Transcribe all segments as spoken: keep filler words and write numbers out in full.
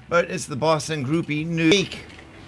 but it's the Boston Groupie News Week.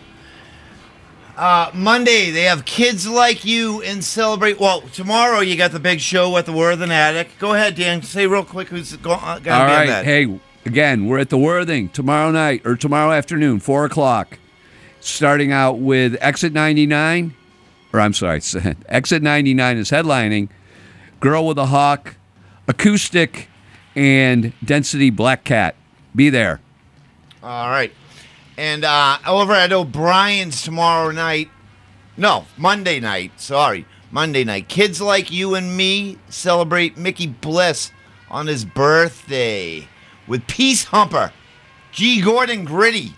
Uh, Monday, they have Kids Like You and Celebrate. Well, tomorrow you got the big show at the Worthing Attic. Go ahead, Dan. Say real quick who's going to be All right. on that. Hey, again, we're at the Worthing tomorrow night or tomorrow afternoon, four o'clock. Starting out with Exit ninety-nine, or I'm sorry, Exit ninety-nine is headlining. Girl with a Hawk, Acoustic, and Density Black Cat. Be there. All right. And uh, over at O'Brien's tomorrow night, no, Monday night, sorry, Monday night, Kids Like You and Me celebrate Mickey Bliss on his birthday with Peace Humper, G. Gordon Gritty,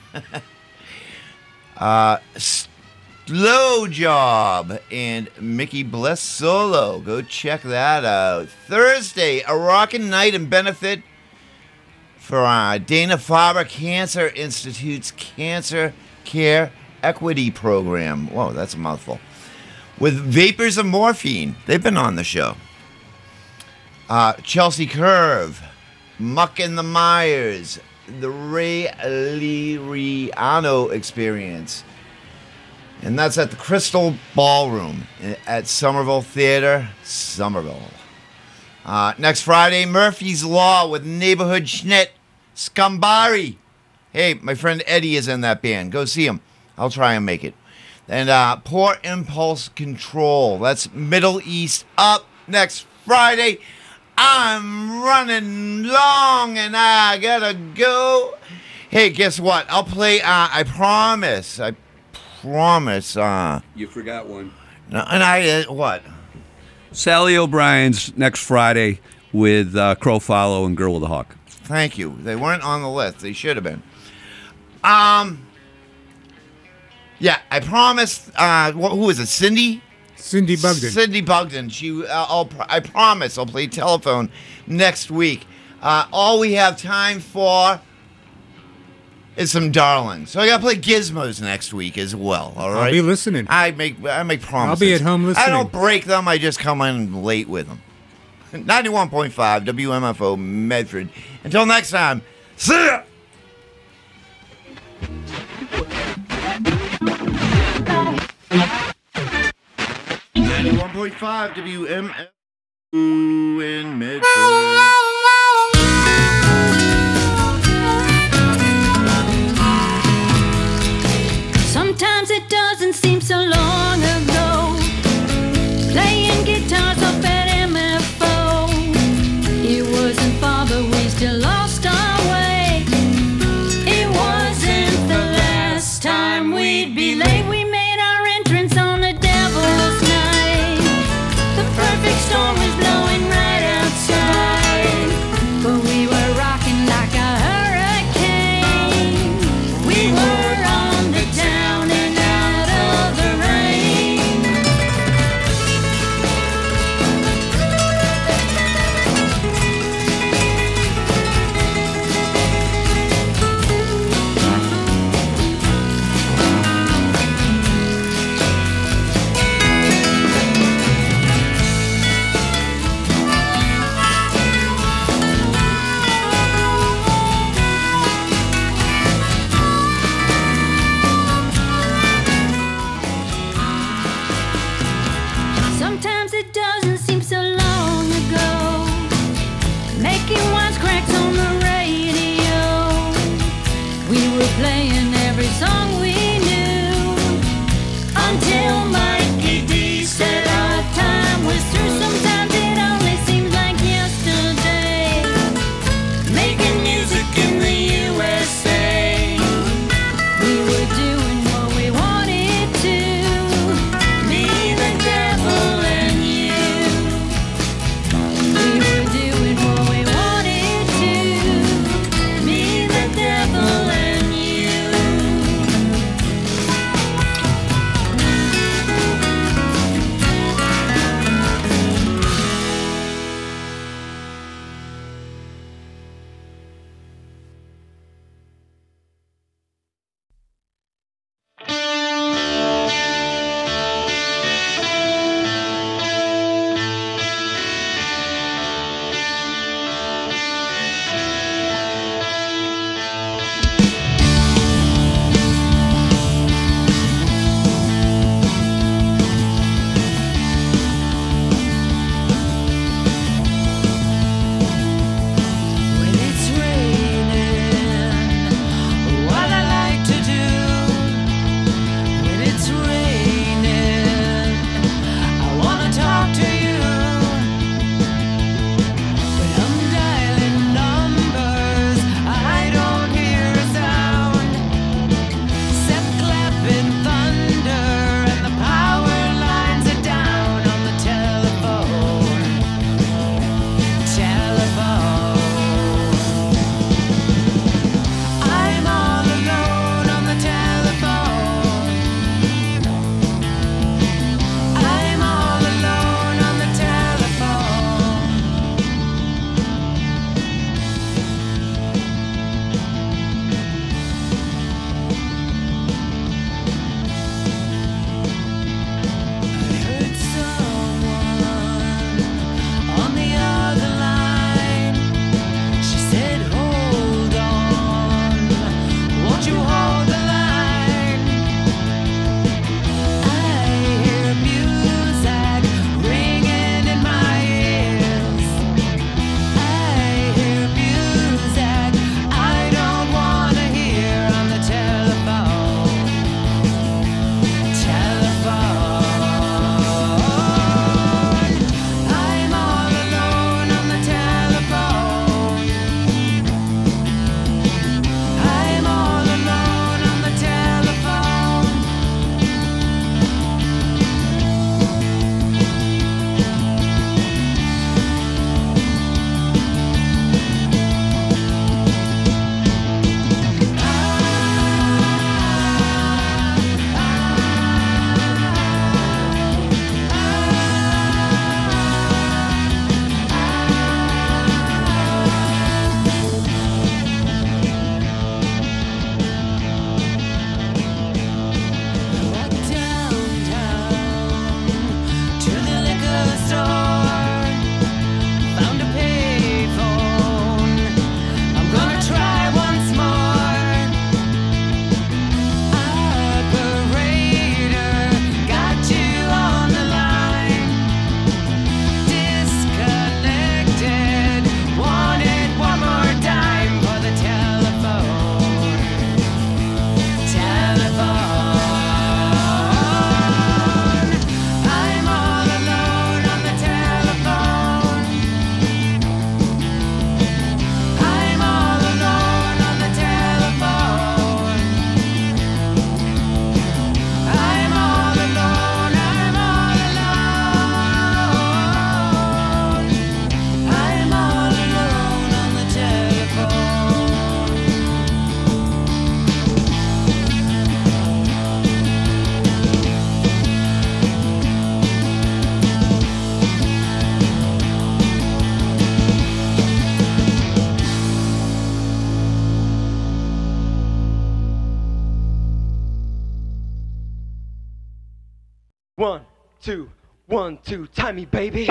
uh, Slow Job, and Mickey Bliss Solo. Go check that out. Thursday, a rockin' night and benefit for uh, Dana-Farber Cancer Institute's Cancer Care Equity Program. Whoa, that's a mouthful. With Vapors of Morphine. They've been on the show. Uh, Chelsea Curve, Muck and the Myers, the Ray Liriano Experience. And that's at the Crystal Ballroom at Somerville Theater, Somerville. Uh, next Friday, Murphy's Law with Neighborhood Schnitt, Scambari. Hey, my friend Eddie is in that band. Go see him. I'll try and make it. And uh, Poor Impulse Control. That's Middle East up next Friday. I'm running long and I gotta go. Hey, guess what? I'll play, uh, I promise. I promise. Uh, You forgot one. no, and I, uh, what? Sally O'Brien's next Friday with uh, Crow Follow and Girl with a Hawk. Thank you. They weren't on the list. They should have been. Um. Yeah, I promised. Uh, wh- who is it? Cindy. Cindy Bugden. Cindy Bugden. She. Uh, I'll. pr- I promise. I'll play telephone next week. Uh, all we have time for is some darling. So I got to play Gizmos next week as well. All right. I'll be listening. I make. I make promises. I'll be at home listening. I don't break them. I just come in late with them. ninety-one point five W M F O Medford. Until next time, see ya! ninety-one point five W M F O in Medford. Sometimes it doesn't seem so long ago, playing guitars up at M F O. It wasn't far, but we still lost our way. It wasn't the last time we'd be late. We made our entrance on the Devil's Night. The perfect storm was blowing right outside, but we were rocking like a hurricane. We were on the down and out of the rain. Sometimes it doesn't seem so long ago, making wisecracks on the radio. We were playing every song we knew until Mikey D said our time was through. Sometimes it only seems like yesterday, making music in the U S A. We were doing what we wanted to, me, the devil, and you. We were doing what we wanted to, me, the devil, and you. One, two, one, two, tie me, baby.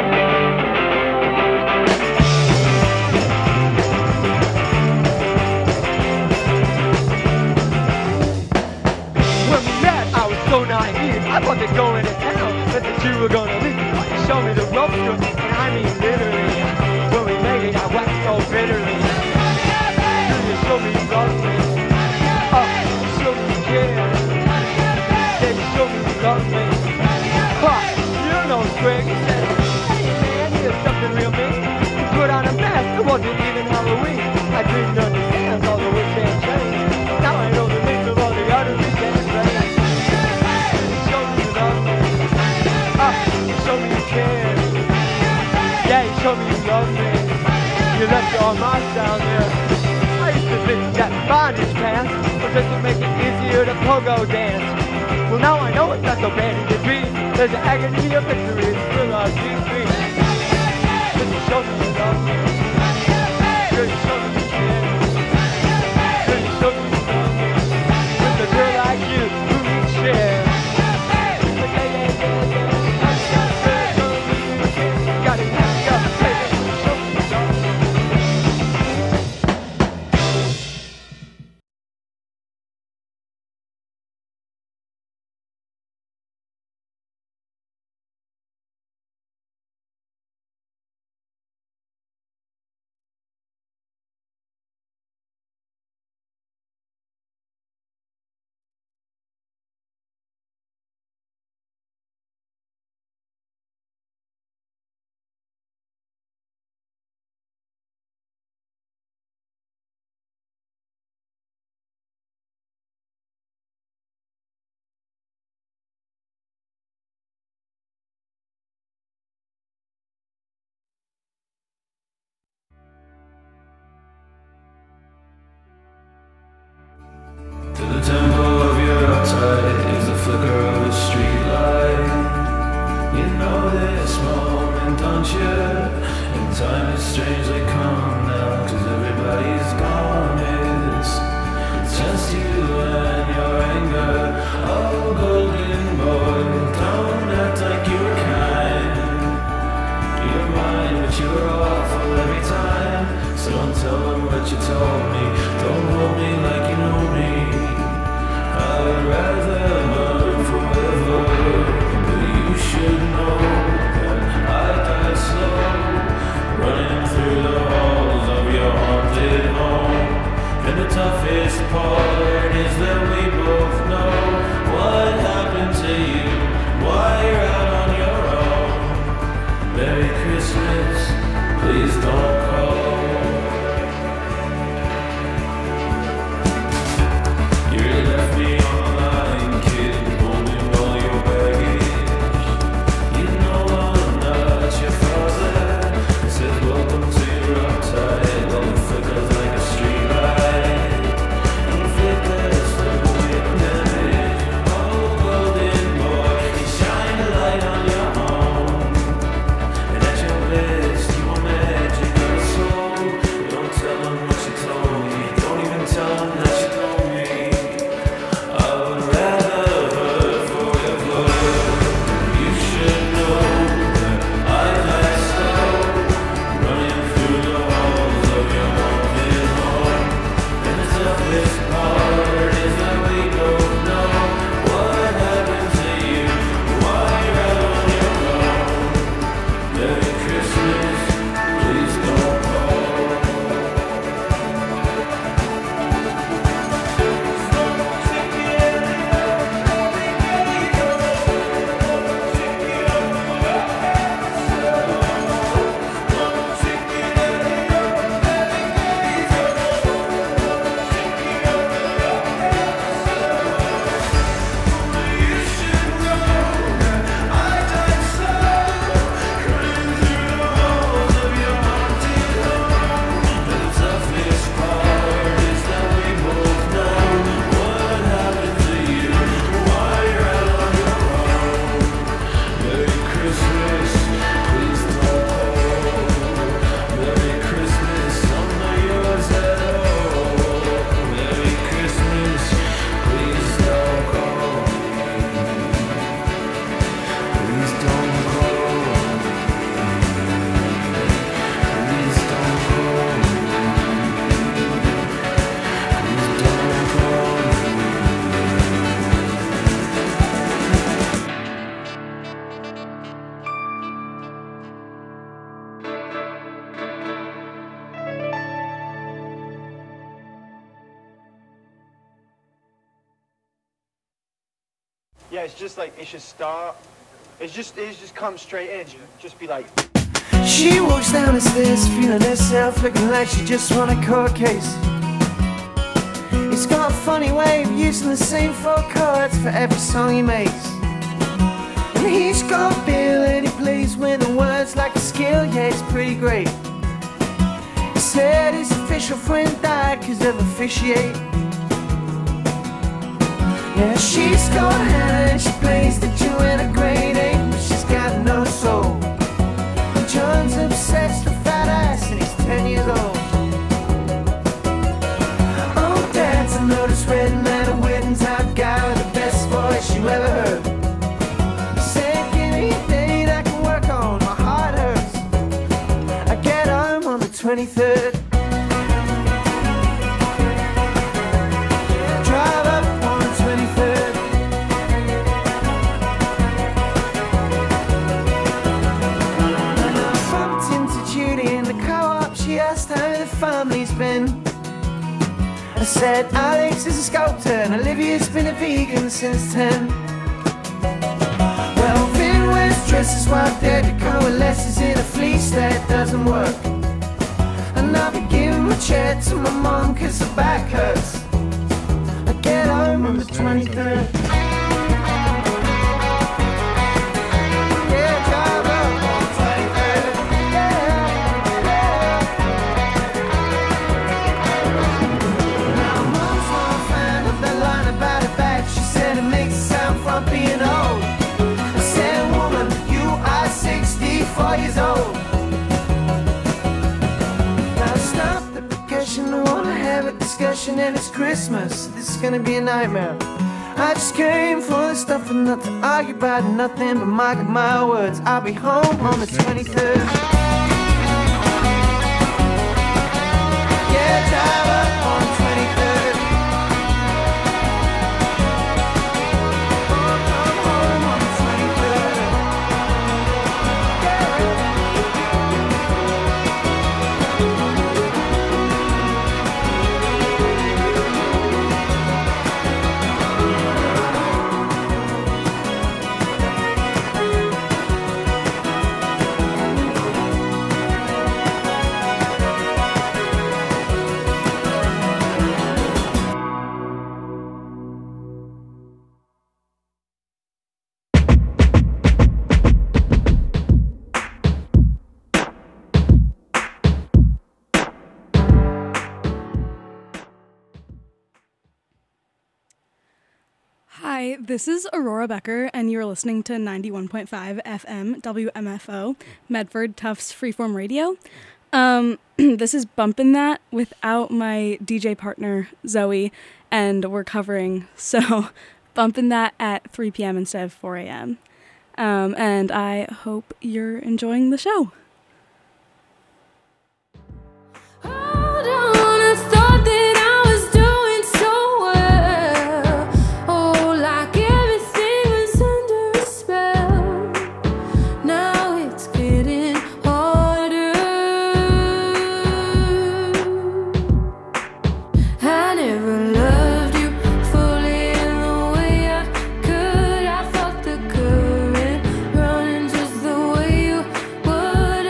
When we met, I was so naive. I thought that going to town meant that you were gonna leave. You showed me the ropes, girl, and I mean literally. When we made it, I wept so bitterly. You showed me you loved me. Oh, you showed me you cared. Yeah, you showed me you loved me. Huh, you know Greg. He said, hey man, here's something real mean. You put on a mask, it wasn't even Halloween. I didn't understand all the witch and chains. Now I know the names of all the other witch and chains. You showed me you loved me. Oh, you showed me you cared. Yeah, you showed me you loved me. You left your marks down there. I used to think that bondage pants was just to make it easier to pogo dance. Well, now I know it's not so bad as it be. There's an agony of victory, it's still our G three. Just to show me you love me. Girl, you show me you care. Girl, you show me you love me. With a girl like you, who needs share? Yeah, yeah, yeah, yeah, yeah. Girl, show me you care. Gotta have you, baby. Show me you love me. To the tempo of your uptight is the flicker of a street light. You know this moment, don't you? And time is strangely calm now, cause everybody's gone. It's just you and your anger. Oh, golden boy, don't act like you were kind. You're mine, but you were awful every time. So don't tell them what you told me. Don't hold me like you know me. I would rather burn forever, but you should know that I died slow, running through the halls of your haunted home. And the toughest part is that we both know what happened to you, why you're out on your own. Merry Christmas, please don't call. You really left me on the line, kid, holding all your baggage. You know I'm not your father. It says welcome to your uptight, all the flickers like a street light. And the flickers slip away from damage. Oh, golden boy, you shine a light on your home. And at your best, you are magic of the soul. Don't tell them what you told me. Don't even tell them that you know me. I would rather hurt forever. You should know that I died slow, running through the halls of your haunted home. And the toughest part is that we both know what happened to you, why you're out on your own. Merry Christmas, please don't call. Yeah, it's just like, it should start. It's just, it just come straight in. Just be like. She walks down the stairs, feeling herself, looking like she just won a court case. He's got a funny way of using the same four chords for every song he makes. And he's got a bill and he plays with the words like a skill, yeah, it's pretty great. He said his official friend died cause of officiate. Yeah, she's got a hand and she plays the Joanna grade eight, but she's got no soul. John's obsessed with fat ass and he's ten years old. Oh, Dad's a notice red man, a wedding type guy with the best voice you ever heard. He said, give me a date I can work on, my heart hurts. I get home on the twenty-third. Drive up on the twenty-third. She asked how the family's been. I said Alex is a sculptor and Olivia's been a vegan since ten. Well, Vin wears dresses while Dead coalesces in a fleece that doesn't work. And I'll be giving my chair to my mom cause her back hurts. I get home on the twenty-third. Yeah, drive up on the twenty-third. Being old, I said, woman, you are sixty-four years old. Now stop the percussion, I wanna have a discussion, and it's Christmas, this is gonna be a nightmare. I just came for the stuff and not to argue about nothing but mark my words, I'll be home on the twenty-third. Yeah, drive up on the twenty-third. Hi, this is Aurora Becker, and you're listening to ninety-one point five F M W M F O, Medford Tufts Freeform Radio. Um, this is Bumpin' That without my D J partner, Zoe, and we're covering, so Bumpin' That at three p.m. instead of four a.m. Um, and I hope you're enjoying the show. Hold on, I thought that I was doing so well. Oh, like everything was under a spell. Now it's getting harder. I never loved you fully in the way I could. I fought the current, running just the way you would.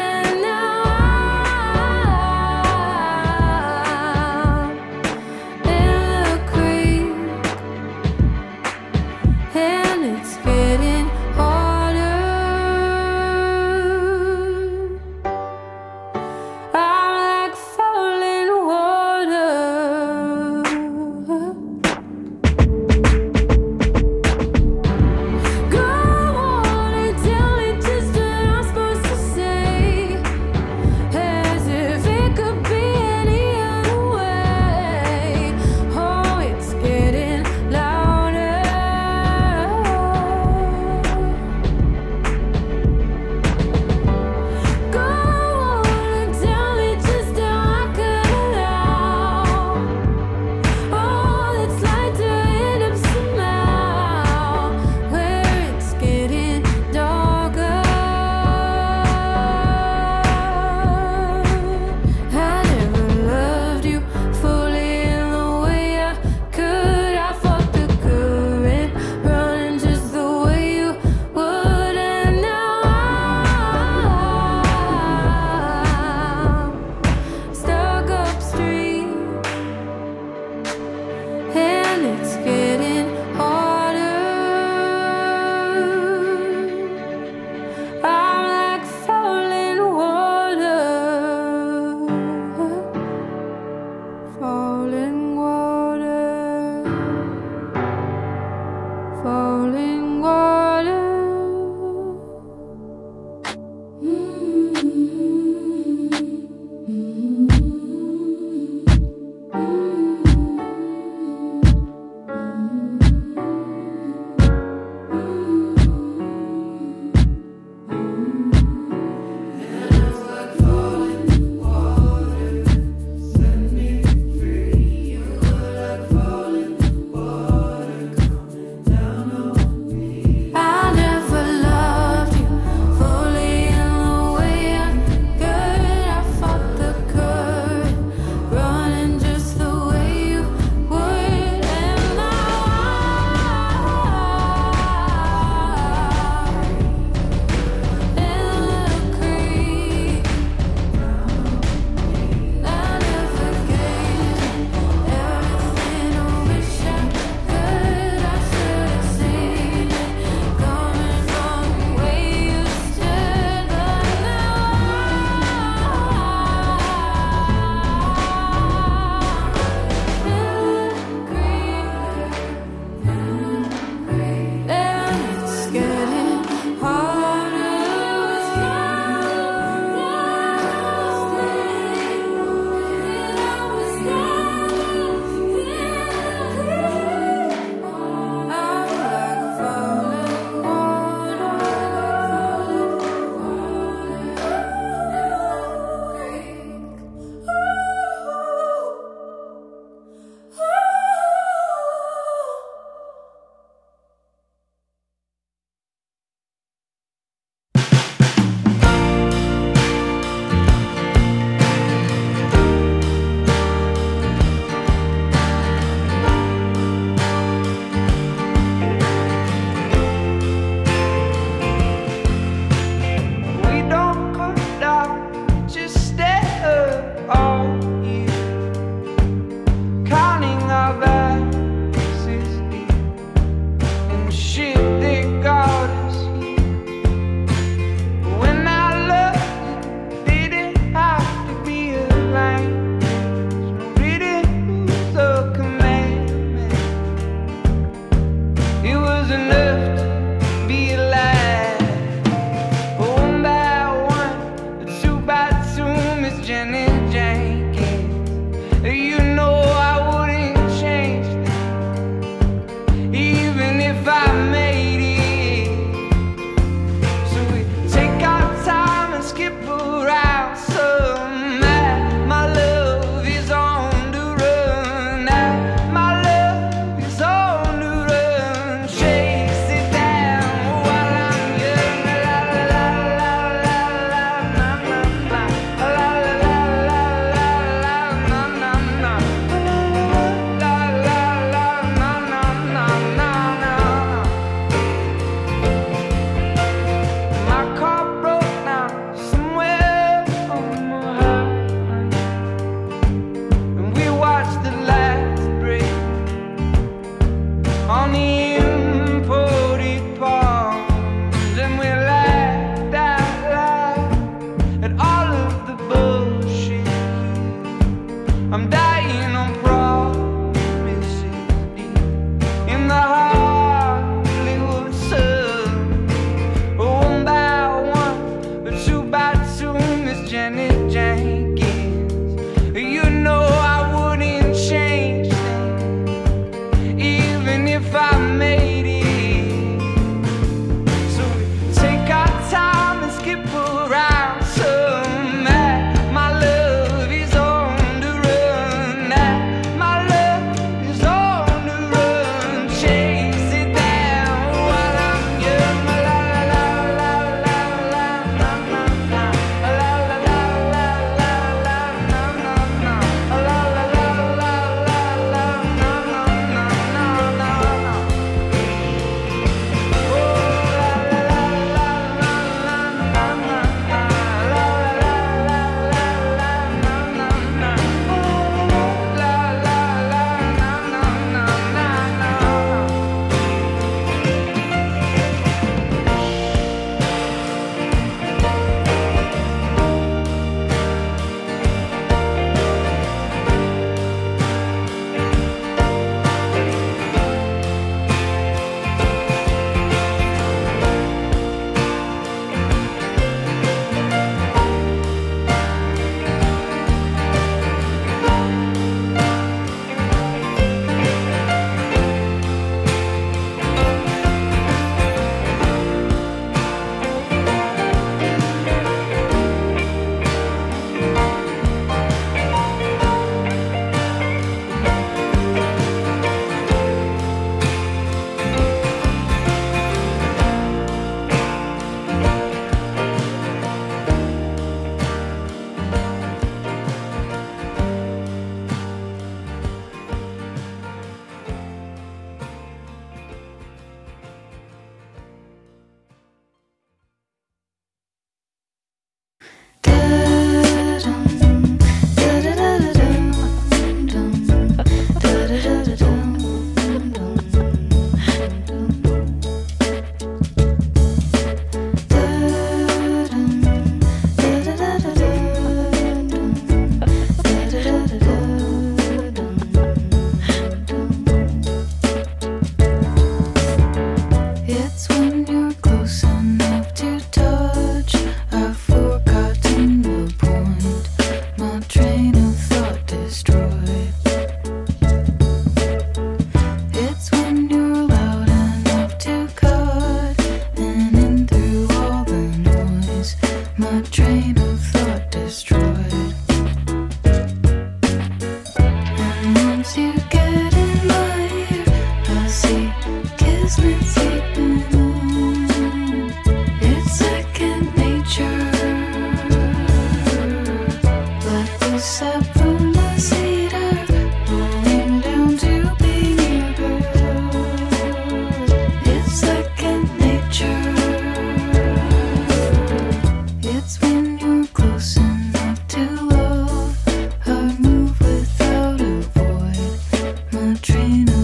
and it's getting harder. I'm like falling water, falling water, falling water. Mm-hmm.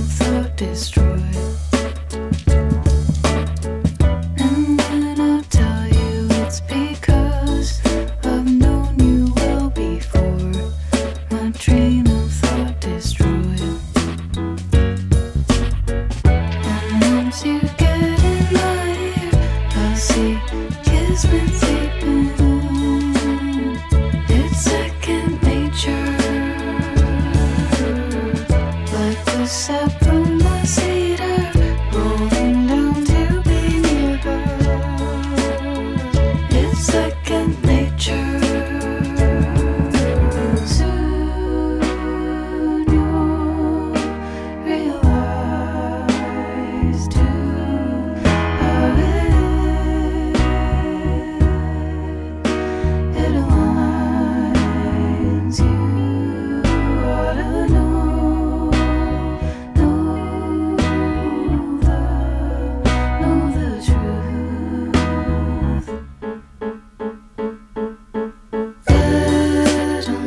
thought destroyed. And then I'll tell you it's because I've known you well before. My train of thought destroyed. And once you get in my ear, I'll see kismet sleeping on. It's second nature, like the sap from the cedar rolling down to be near her. It's second nature. Soon you'll realize too how it it aligns. You ought to know, know the, know the truth. Da-dum,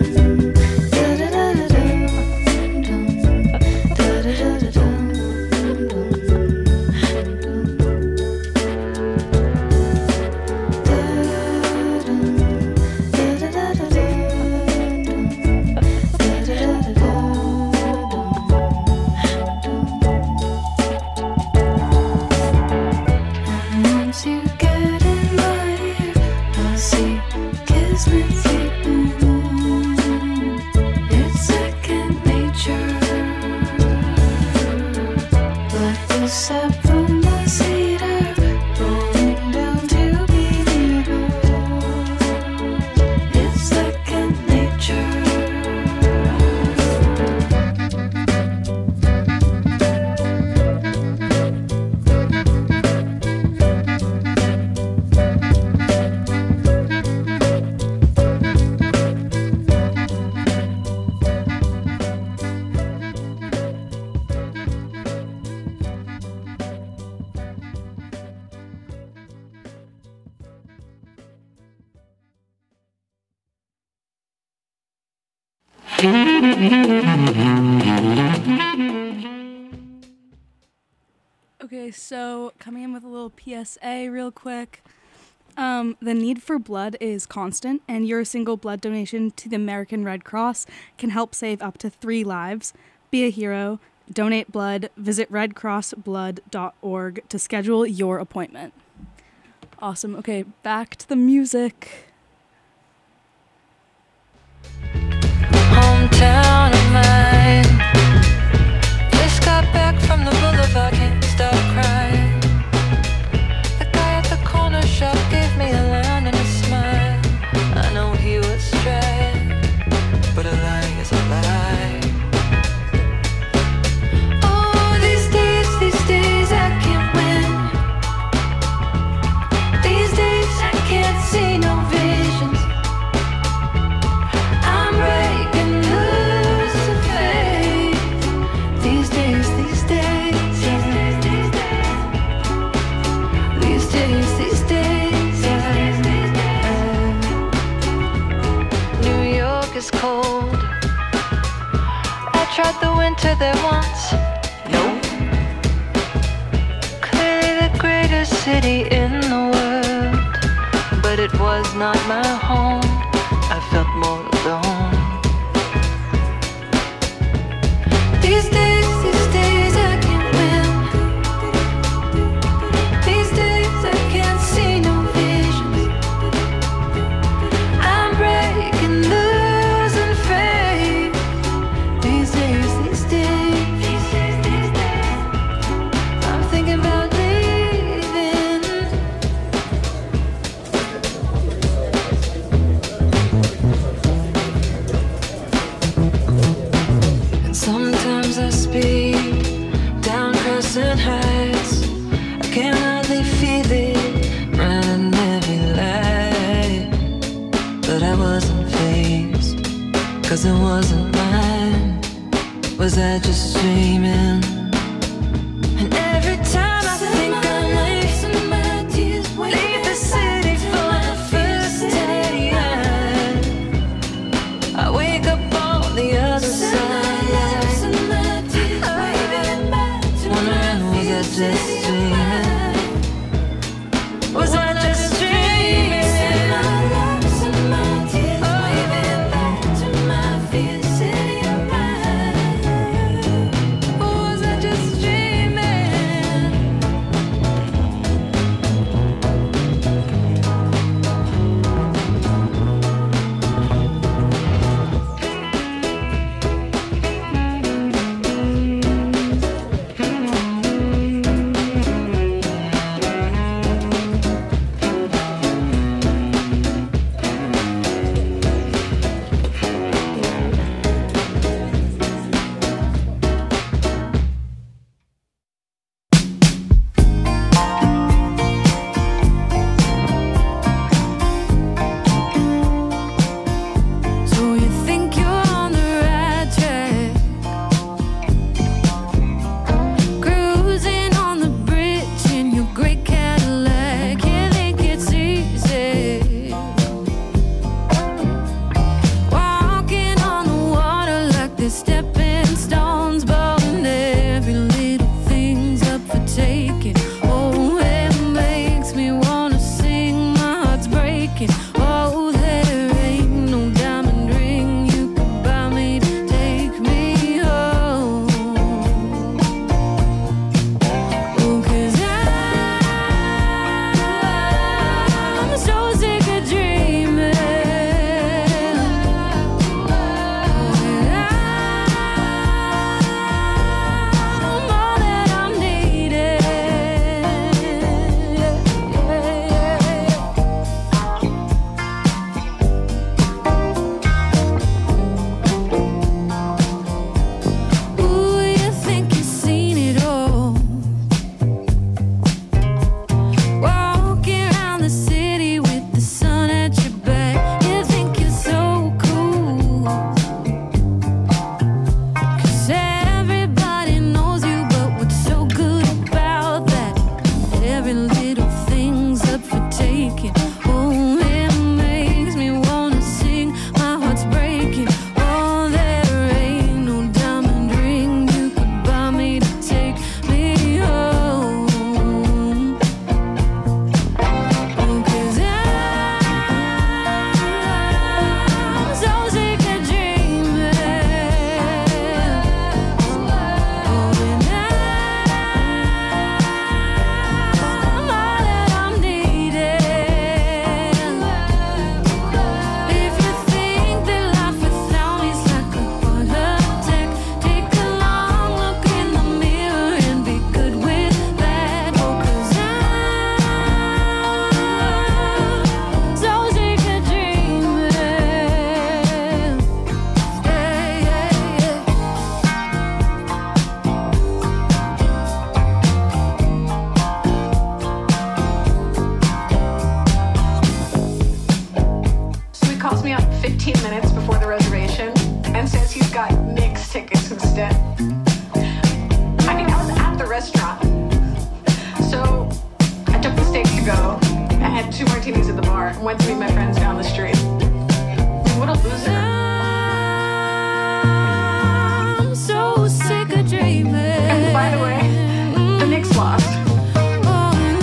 da-da-da-da-dum, and once you get in my ear, I'll see kismet sleeping on. It's second nature, like the sap from the cedar rolling down to be near her. It's second nature. Okay, so coming in with a little P S A real quick. Um, the need for blood is constant, and your single blood donation to the American Red Cross can help save up to three lives. Be a hero, donate blood, visit red cross blood dot org to schedule your appointment. Awesome. Okay, back to the music. Hometown of mine. Just got back from the boulevard, can't stop crying. The guy at the corner shop gave me a line and a smile. I know he was trying, but a lie is a lie. Oh, these days, these days I can't win. These days I can't see no visions. I'm breaking loose of faith. These days, these days, these days, these days, these days, these days. New York is cold. I tried the winter there once. Nope. Clearly the greatest city in the world, but it was not my home. I felt more alone. These days, these days I can't win. These days I can't see no visions. I'm breaking loose and faith. These days, these days, these days, these days, I'm thinking about leaving. And sometimes I speed down Crescent Heights. I can hardly feel it running every light. But I wasn't fazed, cause it wasn't mine. Was I just dreaming? And every time I think I leave, leave the city for the first time, I wake up on the other side. I even just dreaming? Was I just dreaming? Send my love, send my tears, waving back to my fears, set your mind. Or was I just dreaming? So you think you're on the right track, cruising on the bridge in your great Cadillac. You think it's easy, walking on the water like they're stepping stones, but when every little thing's up for taking. Oh, it makes me wanna sing, my heart's breaking. Oh, there ain't no diamond ring you could buy me to take me home. Oh, 'cause I'm so sick of dreaming. I'm all that I'm needing. Ooh, you think you've seen it all, walking around the city with the sun at your back. You think you're so cool, 'cause everybody knows you, but what's so good about that? Every little thing's up for taking. Oh, it makes me wanna sing, my heart's breaking. Oh, there ain't no diamond ring you could buy me to take me home. Oh, 'cause I'm so sick of dreaming. Oh, and I'm all that I'm needing. If you think that life without me's like a heart attack, take a long look in the mirror and be good with that. Oh, 'cause I'm so sick of dreaming. Yeah, yeah, yeah. So he calls me up fifteen minutes before the reservation and says he's got Knicks tickets instead. I mean, I was at the restaurant. So I took the steak to go. I had two martinis at the bar and went to meet my friends down the street. What a loser. I'm so sick of dreaming. And by the way, the Knicks lost. Oh, and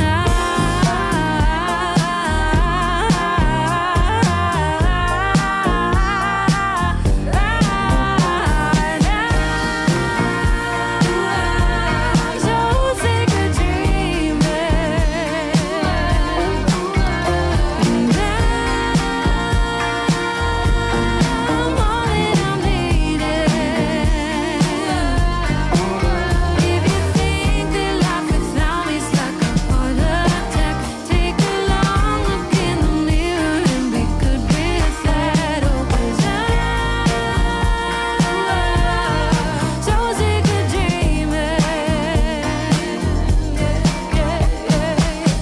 I'm so sick of dreaming. And I'm all that I'm needing. If you think that life without me's like a heart attack, take a long look in the mirror and be good with that. Oh, 'cause I'm so sick of dreaming. Yeah, yeah, yeah.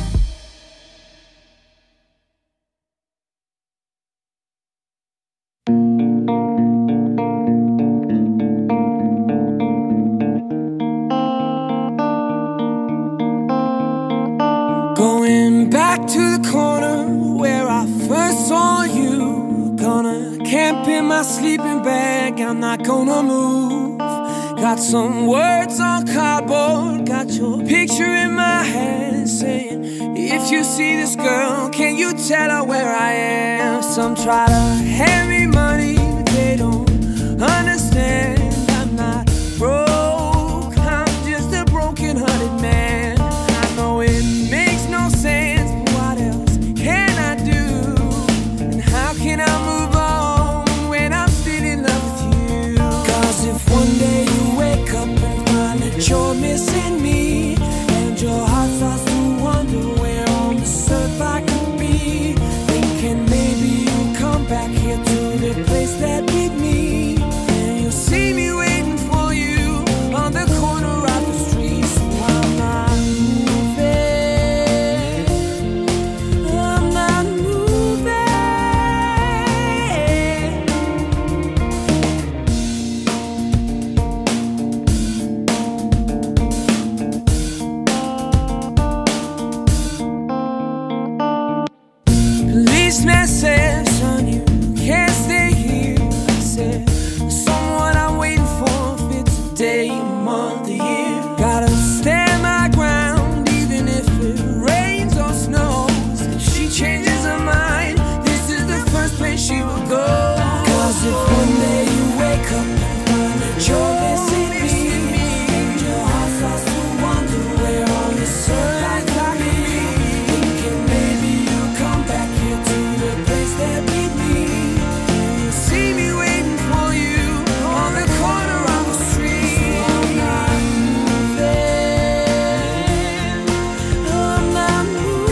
Going back to the corner where I first saw you. Gonna camp in my sleeping bag, I'm not gonna move. Got some words on cardboard, got your picture picture in my head saying, if you see this girl, can you tell her where I am? Some try to hand me money, but they don't understand. I'm not broke, I'm just a broken-hearted man. I know it makes no sense, but what else can I do? And how can I move on when I'm still in love with you? Cause if one day you wake up and find that you're missing me, and your heart starts to wonder where on this earth I could be, thinking maybe you'll come back here to the place that beat me, and you'll see me waiting for you on the corner of the street. So I'm not moving, I'm not moving. Policeman said, son, you can't stay here. I said, someone I'm waiting for, if it's a day, a month, a year. Gotta stand my ground, even if it rains or snows. If she changes her mind, this is the first place she will go. Cause if one day you wake up and find that you're missing me, and your heart starts to wonder where all this earth I could be, thinking maybe you'll come back here to the place that beat me, and you'll see me waiting for you on the corner of the street. I'm not moving, I'm not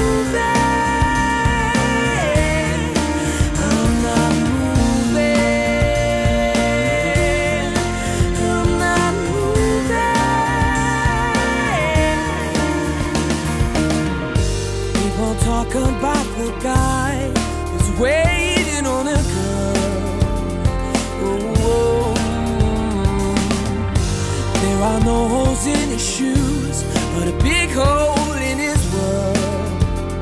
moving, I'm not moving, I'm not moving. People talk about the guy who's waiting on a girl. Oh, there are no holes in his shoes, but a big hole in his world.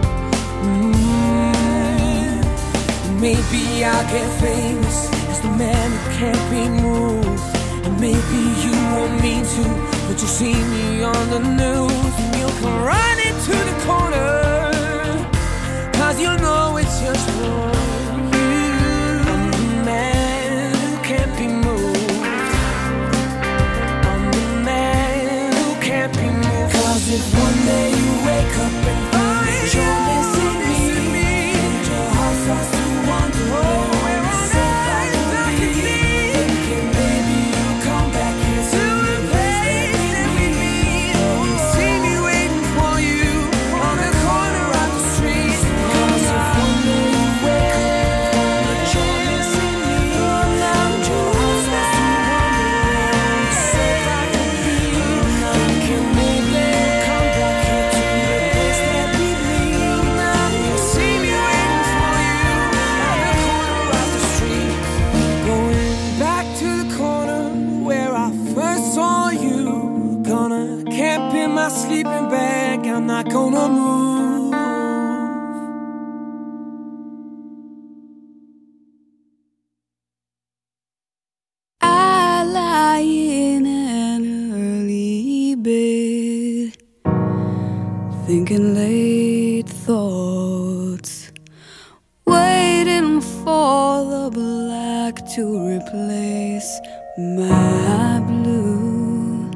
Mm. Maybe I'll get famous as the man who can't be moved, and maybe you won't mean to, but you'll see me on the news, and you'll come running to the corner, cause you know it's just for you. I'm the man who can't be moved, I'm the man who can't be moved. Cause if one day you wake up and find that you're missing me, and your heart starts to wonder where on earth I could be, thinking maybe you'll come back here to the place that we meet, you'll see me waiting for you on the corner of the street. Cause if one day you wake up and find that you're missing me, and your heart starts to wonder where on earth I could be, thinking maybe you'll come back here to the place that we meet, you'll see me waiting for you on the corner of the street. Going back to the corner where I first saw you. Gonna camp in my sleeping bag, I'm not gonna move. I lie in an early bed, thinking late thoughts, waiting for the black to replace my blue.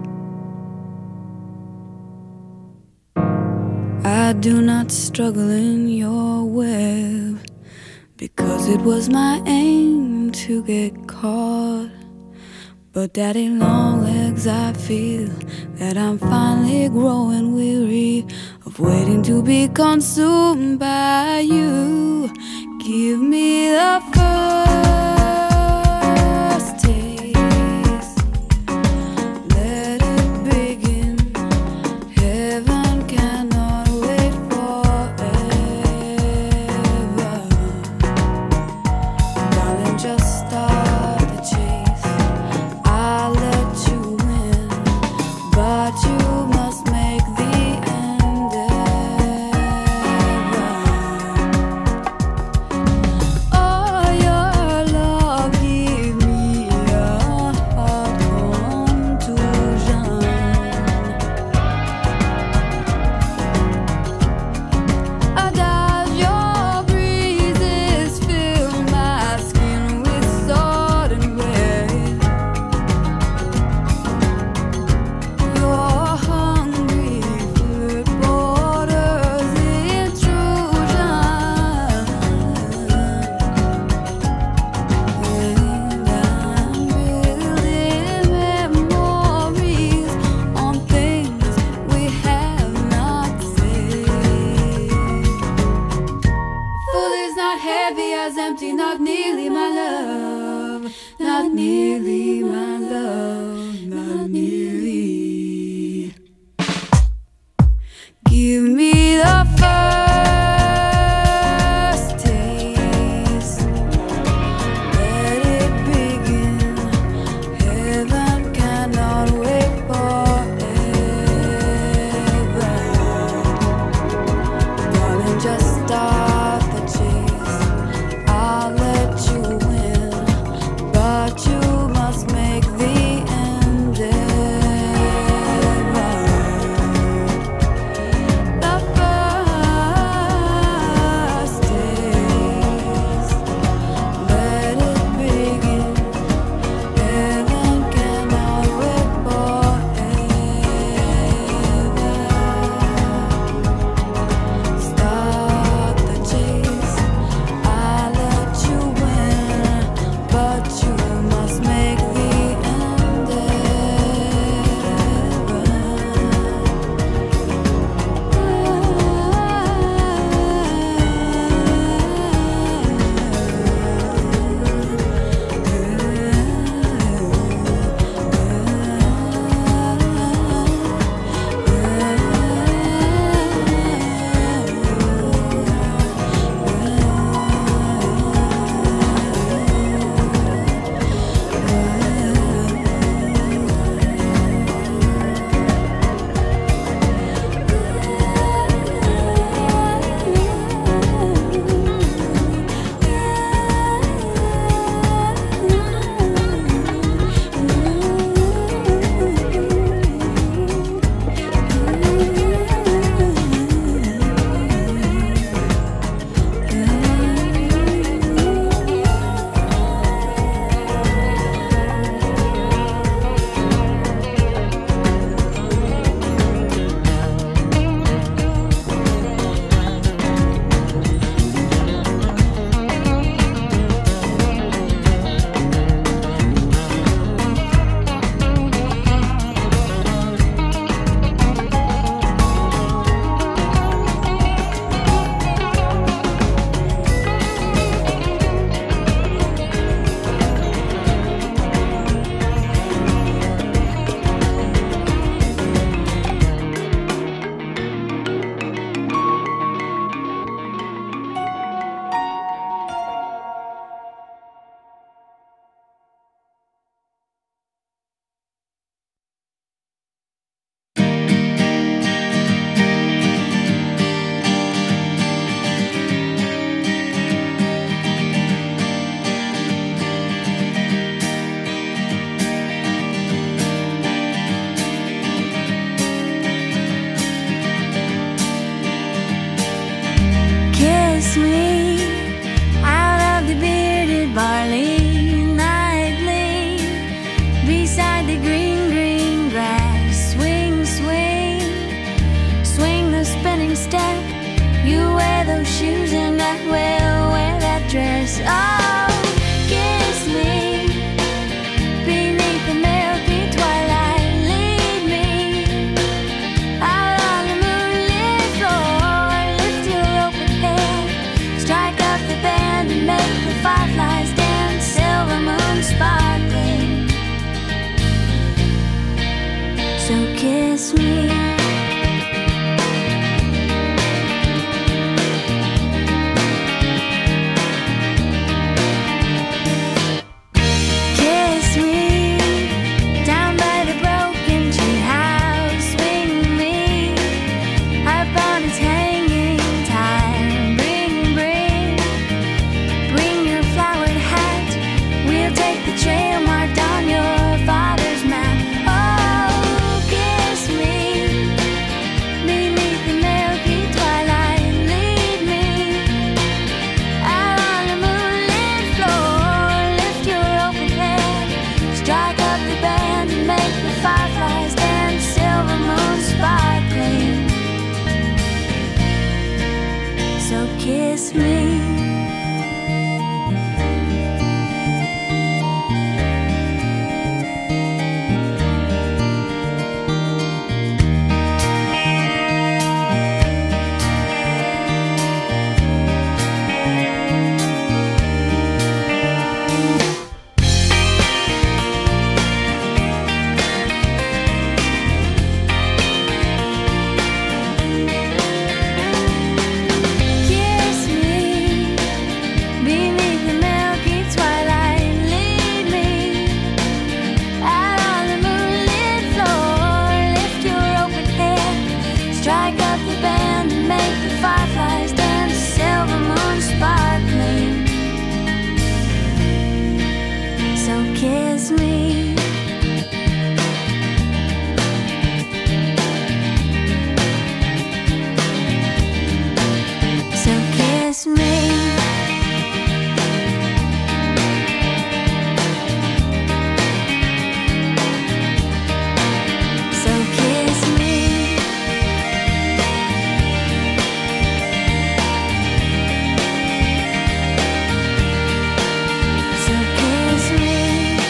I do not struggle in your web, because it was my aim to get caught. But daddy long legs, I feel that I'm finally growing weary of waiting to be consumed by you. Give me the first taste, let it begin. Heaven cannot wait forever. Darling, just start the chase. I'll let you win, but you must make the endeavor. Oh, your love give me a heart contusion. kiss me out of the bearded barley nightly, beside the green, green grass. Swing, swing, swing the spinning step. You wear those shoes and I will wear that dress. Oh, kiss me beneath the milky twilight. Lead me out on the moonlit floor. Lift your open head, strike up the band and make the fireflies dance. Silver moon sparkling. So kiss me. Kiss me. Kiss me. So kiss me. So kiss me. So kiss me.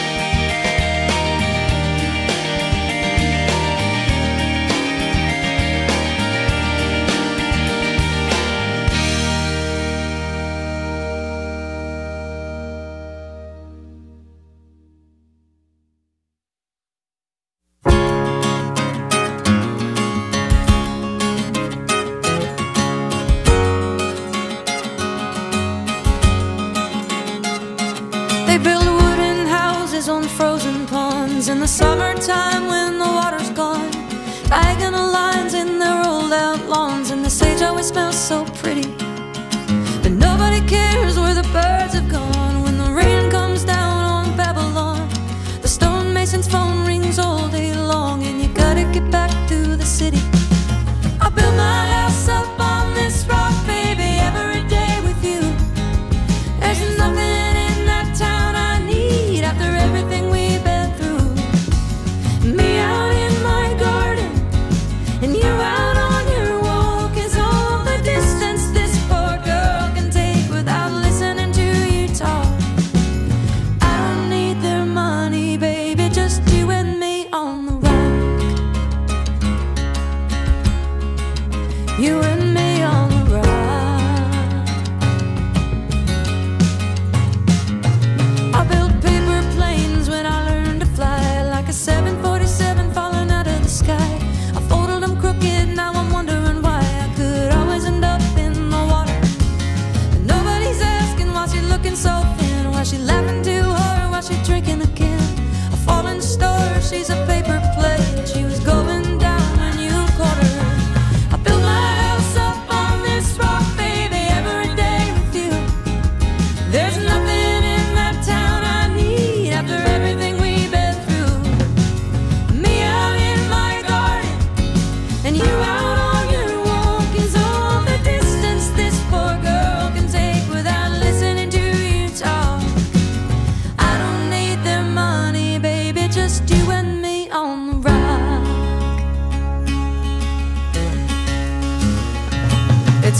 They build wooden houses on frozen ponds in the summertime when the water's gone. Diagonal lines in their rolled out lawns, and the sage always smells so pretty. But nobody cares where the birds have gone when the rain comes down on Babylon. The stonemason's phone rings all day long, and you gotta get back to the city. I built my house up on this rock, baby, every day with you. There's nothing town I need after everything we've been through. Me out in my garden and you out on your walk is all the distance this poor girl can take without listening to you talk. I don't need their money, baby, just you and me on the rock. You and me on the rock. seven forty-seven falling out of the sky. I folded them crooked, now I'm wondering why I could always end up in the water. But nobody's asking why she's looking so thin, why she laughing too hard, why she drinking again. A falling star, she's a paper plate. She was going down when you caught her. I built my house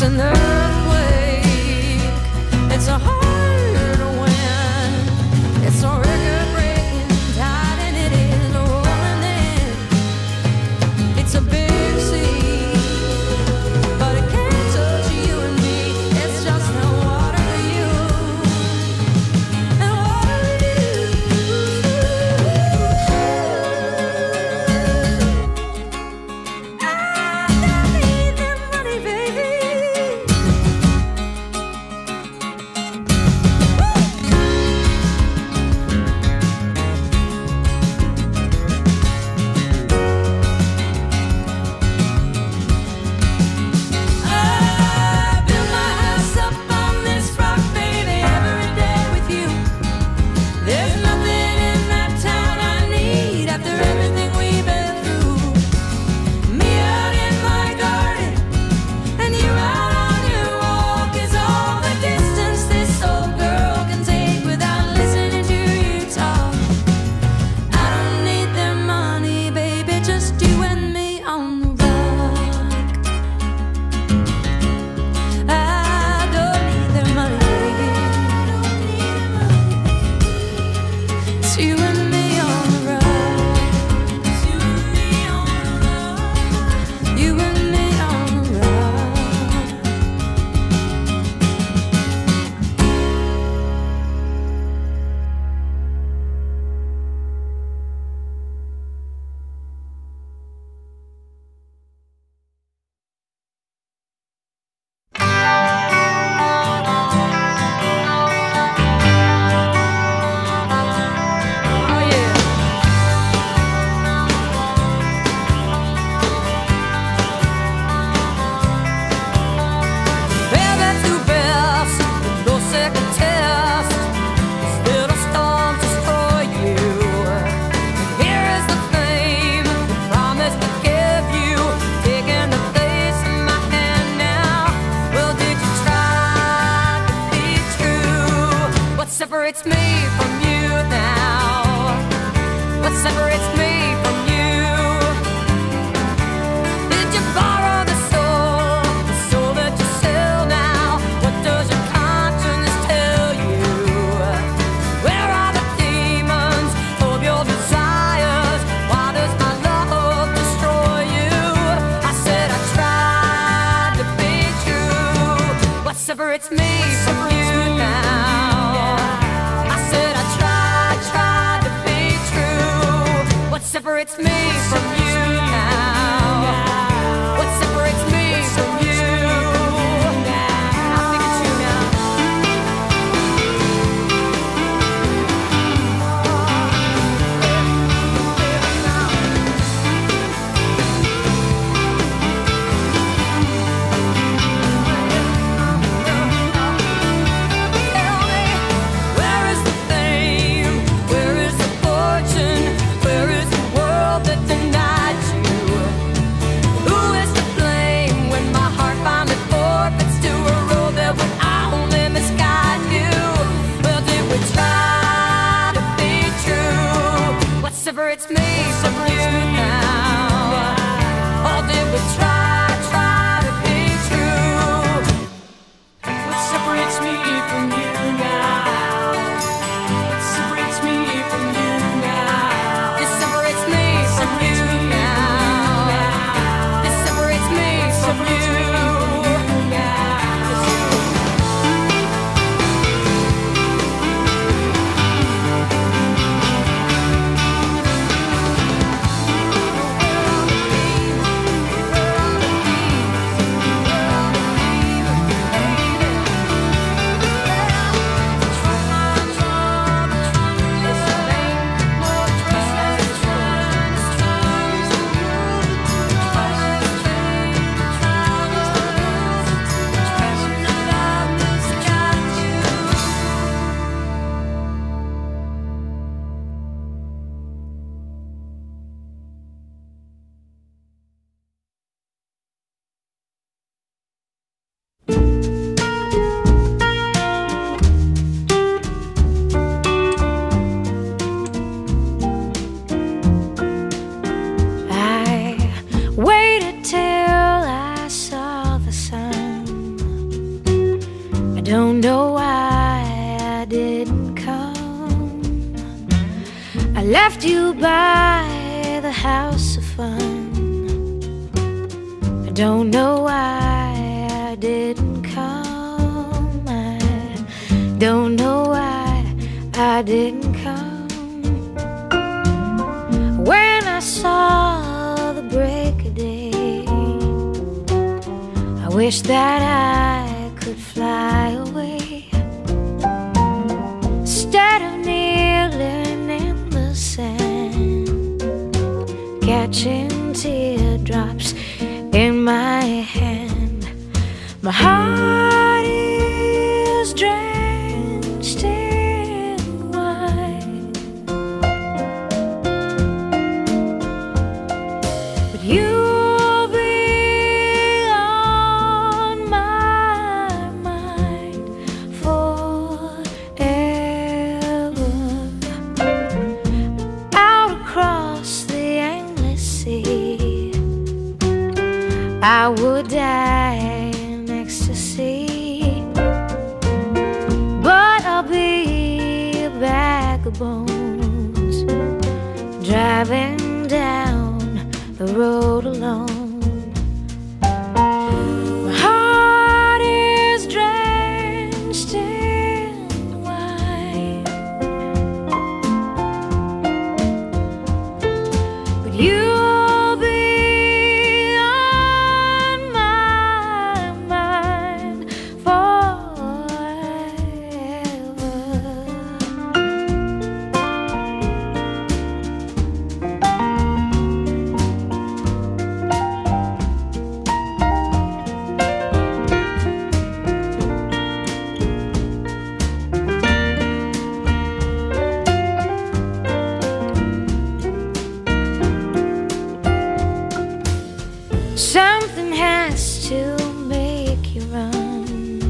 It's an earthquake. It's a hard wind. It's a record breaking tide, and it is rolling in. It's a big sea, but it can't touch you and me. It's just no water for you and water for you. I don't need the money, baby. I build my house up on this rock, baby, every day with you. There's nothing in that town I need after everything we've been through. Me out in my garden and you out on your walk is all the distance this old girl can take without listening to you talk. I don't need their money, baby, just you and me on the rock. I don't need their money, baby. It's you and me on the rock. You and me on the rock. You and me on the rock. Oh yeah. Baby to best, no second test. This little storm destroy you. And here is the fame we promised to give you, taking the place in my hand now. Well, did you try to be true? What separates me from you now? What separates me from you? Did you borrow the soul, the soul that you sell now? What does your conscience tell you? Where are the demons of your desires? Why does my love destroy you? I said I tried to be true. What separates me from you now? I said I tried, tried to be true. What separates me from you now? What separates me from you? I think it's you now. Tell me, where is the fame? Where is the fortune? Where is the world that denies passed you by the house of fun. I don't know why I didn't come. I don't know why I didn't come. When I saw the break of day, I wish that I could fly away. Instead of kneeling in the sand, catching teardrops in my hand, my heart is drenched in wine. But you'll be on my mind forever. Out across the endless sea, I would die in ecstasy, but I'll be a bag of bones, driving down the road alone. My heart is drenched in wine, but you'll be on my mind forever. Something has to make you run.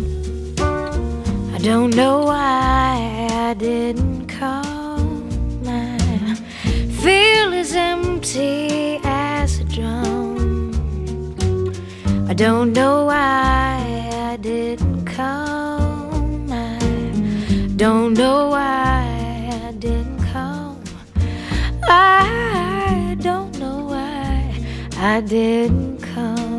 I don't know why I didn't come. I feel as empty as a drum. I don't know why I didn't come. I don't know why I didn't come. I don't know why I didn't come.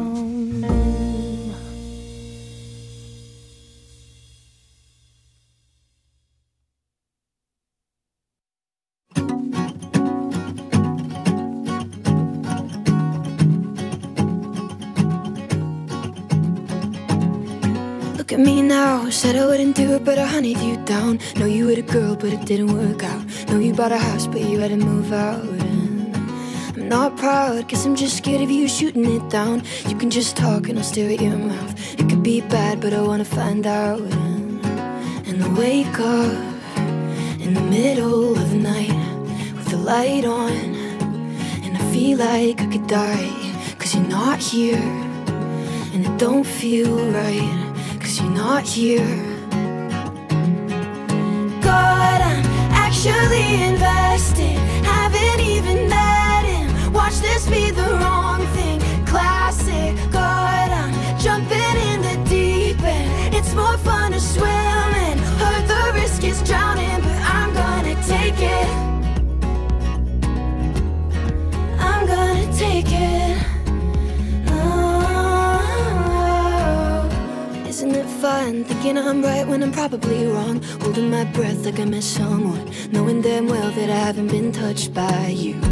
Look at me now, said I wouldn't do it, but I hunted you down. Know you were a girl, but it didn't work out. Know you bought a house, but you had to move out. And I'm not proud, guess I'm just scared of you shooting it down. You can just talk and I'll stare at your mouth. It could be bad, but I wanna find out. And, and I wake up in the middle of the night with the light on, and I feel like I could die, cause you're not here. And it don't feel right, cause you're not here. God, I'm actually invested, haven't even met him. Watch this be the wrong thing, classic. God, I'm jumping in the deep end. It's more fun to swim in. Heard the risk is drowning, but I'm gonna take it. I'm gonna take it. Isn't it fun thinking I'm right when I'm probably wrong? Holding my breath like I miss someone, knowing damn well that I haven't been touched by you.